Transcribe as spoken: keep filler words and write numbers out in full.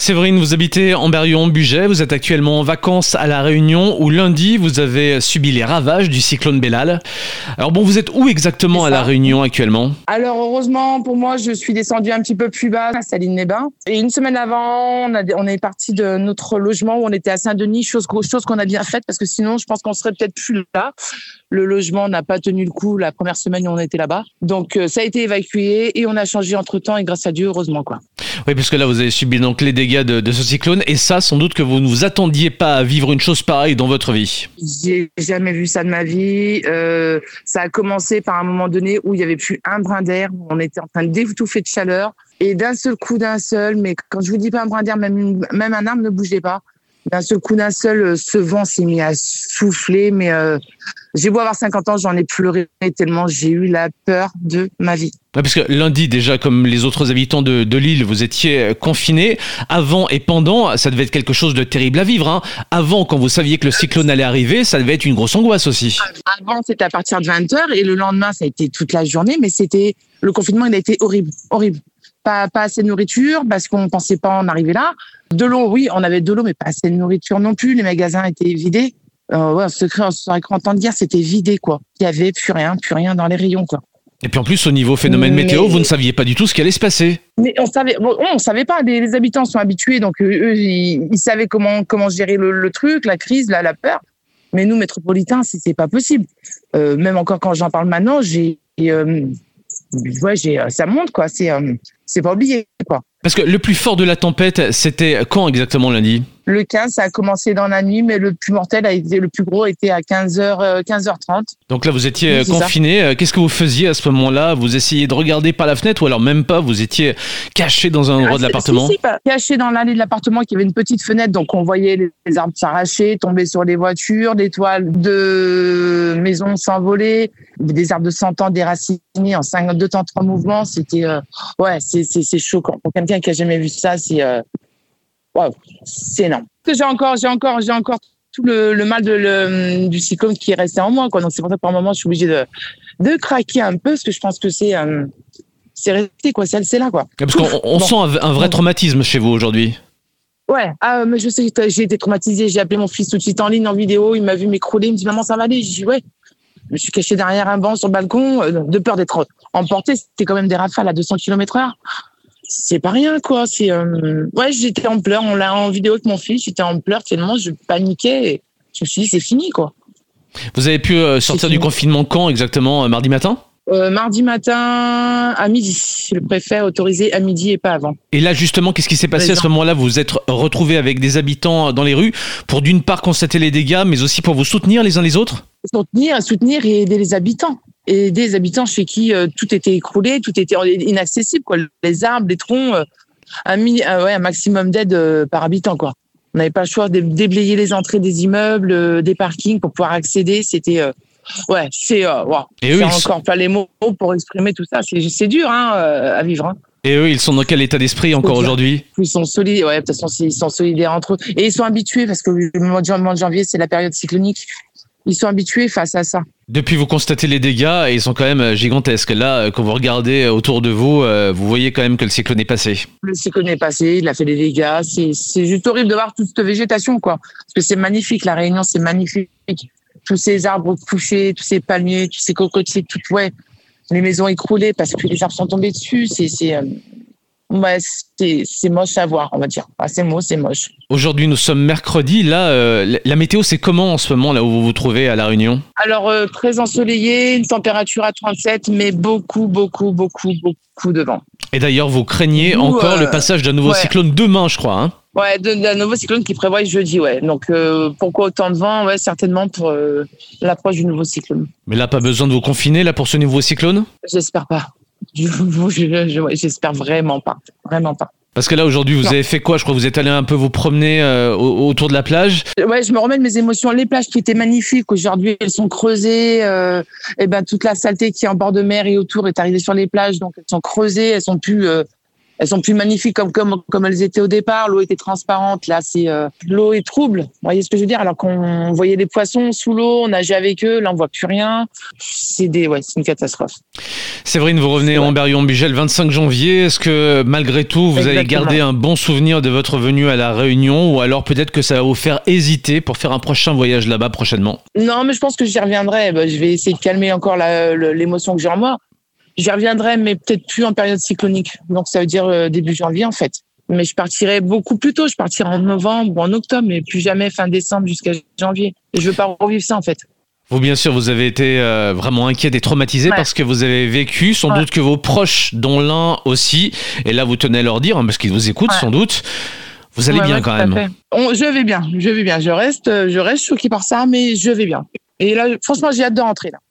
Séverine, vous habitez en Berrion-Bugey, vous êtes actuellement en vacances à La Réunion où lundi vous avez subi les ravages du cyclone Bellal. Alors bon, vous êtes où exactement à La Réunion actuellement ? Alors heureusement pour moi, je suis descendue un petit peu plus bas à Saline-les-Bains. Et une semaine avant, on, a, on est parti de notre logement où on était à Saint-Denis, chose, chose qu'on a bien faite parce que sinon je pense qu'on serait peut-être plus là. Le logement n'a pas tenu le coup la première semaine où on était là-bas. Donc euh, ça a été évacué et on a changé entre-temps et grâce à Dieu, heureusement quoi. Oui, parce que là vous avez subi donc les dégâts de, de ce cyclone et ça, sans doute que vous ne vous attendiez pas à vivre une chose pareille dans votre vie. J'ai jamais vu ça de ma vie. Euh, ça a commencé par un moment donné où il y avait plus un brin d'air, où on était en train d'étouffer de chaleur et d'un seul coup, d'un seul, mais quand je vous dis pas un brin d'air, même, une, même un arbre ne bougeait pas. D'un seul coup, d'un seul, ce vent s'est mis à souffler, mais euh, j'ai beau avoir cinquante ans, j'en ai pleuré tellement j'ai eu la peur de ma vie. Ouais, parce que lundi, déjà, comme les autres habitants de, de l'île, vous étiez confinés. Avant et pendant, ça devait être quelque chose de terrible à vivre. Hein. Avant, quand vous saviez que le cyclone allait arriver, ça devait être une grosse angoisse aussi. Avant, c'était à partir de vingt heures et le lendemain, ça a été toute la journée, mais c'était le confinement, il a été horrible, horrible. Pas, pas assez de nourriture parce qu'on pensait pas en arriver là. De l'eau, oui, on avait de l'eau, mais pas assez de nourriture non plus. Les magasins étaient vidés. Euh, ouais, secret, en temps de guerre, c'était vidé, quoi. Il y avait plus rien, plus rien dans les rayons, quoi. Et puis en plus, au niveau phénomène mais... météo, vous ne saviez pas du tout ce qui allait se passer. Mais on savait, bon, on savait pas. Les, les habitants sont habitués, donc eux, ils, ils savaient comment comment gérer le, le truc, la crise, la, la peur. Mais nous, métropolitains, c'est, c'est pas possible. Euh, même encore quand j'en parle maintenant, j'ai, euh, ouais, j'ai, ça monte, quoi. C'est, euh, c'est pas oublié, quoi. Parce que le plus fort de la tempête, c'était quand exactement lundi ? Le quinze, ça a commencé dans la nuit, mais le plus mortel a été, le plus gros était à quinze heures, quinze heures trente. Donc là, vous étiez oui, confiné. Qu'est-ce que vous faisiez à ce moment-là ? Vous essayiez de regarder par la fenêtre ou alors même pas ? Vous étiez caché dans un endroit ah, de l'appartement ? Si, si, caché dans l'allée de l'appartement qui avait une petite fenêtre, donc on voyait les, les arbres s'arracher, tomber sur les voitures, des toiles de maisons s'envoler, des arbres de cent ans déracinés en cinq, deux temps, trois mouvements. C'était, euh, ouais, c'est, c'est, c'est choquant. Pour quelqu'un qui a jamais vu ça, c'est, euh, wow, c'est énorme. J'ai encore, j'ai encore, j'ai encore tout le, le mal de, le, du cyclone qui est resté en moi, quoi. Donc c'est pour ça que par moment, je suis obligée de, de craquer un peu, parce que je pense que c'est, euh, c'est resté, quoi. C'est, c'est là, quoi. Parce qu'on on bon. sent un, un vrai traumatisme chez vous aujourd'hui. Ouais, ah, mais je sais que j'ai été traumatisée. J'ai appelé mon fils tout de suite en ligne, en vidéo. Il m'a vu m'écrouler. Il me dit, maman, ça va aller? J'ai dit, ouais. Je me suis cachée derrière un banc sur le balcon, euh, de peur d'être emportée. C'était quand même des rafales à deux cents kilomètres heure. C'est pas rien, quoi. C'est, euh... ouais, j'étais en pleurs. On l'a en vidéo avec mon fils. J'étais en pleurs tellement je paniquais. Et je me suis dit, c'est fini, quoi. Vous avez pu euh, sortir du confinement quand exactement? euh, Mardi matin? Euh, mardi matin à midi. Le préfet a autorisé à midi et pas avant. Et là, justement, qu'est-ce qui s'est passé à ce moment-là? Vous vous êtes retrouvés avec des habitants dans les rues pour d'une part constater les dégâts, mais aussi pour vous soutenir les uns les autres? Soutenir, soutenir et aider les habitants. Et aider les habitants chez qui euh, tout était écroulé, tout était inaccessible, quoi. Les arbres, les troncs, euh, un, mini, euh, ouais, un maximum d'aide euh, par habitant, quoi. On n'avait pas le choix de déblayer les entrées des immeubles, euh, des parkings pour pouvoir accéder. C'était... Euh, Ouais, c'est, euh, wow. c'est eux, encore sont... pas les mots pour exprimer tout ça. C'est, c'est dur hein, euh, à vivre. Hein. Et eux, ils sont dans quel état d'esprit encore aujourd'hui? Ils sont solidaires, ouais, de toute façon, ils sont solidaires entre eux. Et ils sont habitués, parce que le mois de janvier, c'est la période cyclonique. Ils sont habitués face à ça. Depuis, vous constatez les dégâts et ils sont quand même gigantesques. Là, quand vous regardez autour de vous, vous voyez quand même que le cyclone est passé. Le cyclone est passé, il a fait des dégâts. C'est, c'est juste horrible de voir toute cette végétation, quoi. Parce que c'est magnifique, la Réunion, c'est magnifique. Tous ces arbres couchés, tous ces palmiers, tous ces cocotiers, tout, ouais, les maisons écroulées parce que les arbres sont tombés dessus. C'est, c'est, euh, ouais, c'est, c'est moche à voir, on va dire. Ah, c'est moche, c'est moche. Aujourd'hui, nous sommes mercredi. Là, euh, la météo, c'est comment en ce moment, là où vous vous trouvez à La Réunion? Alors, euh, très ensoleillé, une température à trente-sept, mais beaucoup, beaucoup, beaucoup, beaucoup de vent. Et d'ailleurs, vous craignez Nous, encore euh, le passage d'un nouveau ouais. cyclone demain, je crois, hein? Ouais, d'un nouveau cyclone qui prévoit jeudi, ouais. Donc, euh, pourquoi autant de vent? Ouais, certainement pour euh, l'approche du nouveau cyclone. Mais là, pas besoin de vous confiner, là, pour ce nouveau cyclone? J'espère pas. Je, je, je, j'espère vraiment pas. Vraiment pas. Parce que là, aujourd'hui, vous non. avez fait quoi? Je crois que vous êtes allé un peu vous promener euh, autour de la plage. Ouais, je me remets de mes émotions. Les plages qui étaient magnifiques, aujourd'hui, elles sont creusées. Euh, et ben, toute la saleté qui est en bord de mer et autour est arrivée sur les plages. Donc, elles sont creusées, elles sont plus... Euh, elles sont plus magnifiques comme comme comme elles étaient au départ. L'eau était transparente. Là, c'est euh, l'eau est trouble. Vous voyez ce que je veux dire? Alors qu'on voyait les poissons sous l'eau, on nageait avec eux. Là, on voit plus rien. C'est des, ouais, c'est une catastrophe. Séverine, vous revenez en Berrion-Bugey le vingt-cinq janvier. Est-ce que malgré tout, vous Exactement. avez gardé un bon souvenir de votre venue à La Réunion, ou alors peut-être que ça va vous faire hésiter pour faire un prochain voyage là-bas prochainement? Non, mais je pense que j'y reviendrai. Ben, je vais essayer de calmer encore la, le, l'émotion que j'ai en moi. J'y reviendrai, mais peut-être plus en période cyclonique. Donc, ça veut dire euh, début janvier, en fait. Mais je partirai beaucoup plus tôt. Je partirai en novembre ou en octobre, mais plus jamais fin décembre jusqu'à janvier. Et je veux pas revivre ça, en fait. Vous, bien sûr, vous avez été euh, vraiment inquiète et traumatisée Ouais. parce que vous avez vécu, sans Ouais. doute que vos proches, dont l'un aussi, et là vous tenez à leur dire, hein, parce qu'ils vous écoutent Ouais. sans doute, vous allez Ouais, bien ouais, quand tout à même. fait. On- je vais bien, je vais bien. Je reste, je reste choquée par ça, mais je vais bien. Et là, franchement, j'ai hâte de rentrer, là.